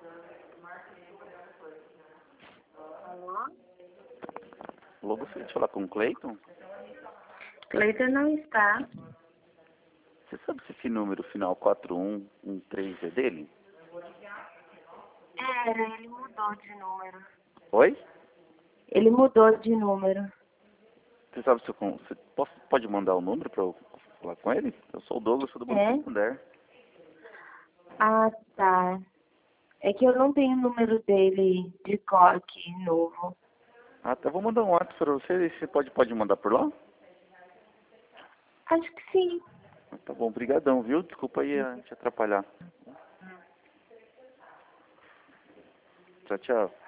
Alô? Alô, gostaria de falar com o Cleiton? Cleiton não está. Você sabe se esse número final 4113 é dele? Ele mudou de número. Oi? Ele mudou de número. Você sabe se eu, você pode mandar o número para eu falar com ele? Eu sou o Douglas, sou do Banco Santander. Ah, tá. É que eu não tenho o número dele de cor aqui, novo. Ah, tá. Vou mandar um WhatsApp para você. Você pode mandar por lá? Acho que sim. Tá bom, brigadão, viu? Desculpa aí te atrapalhar. Tchau, tchau.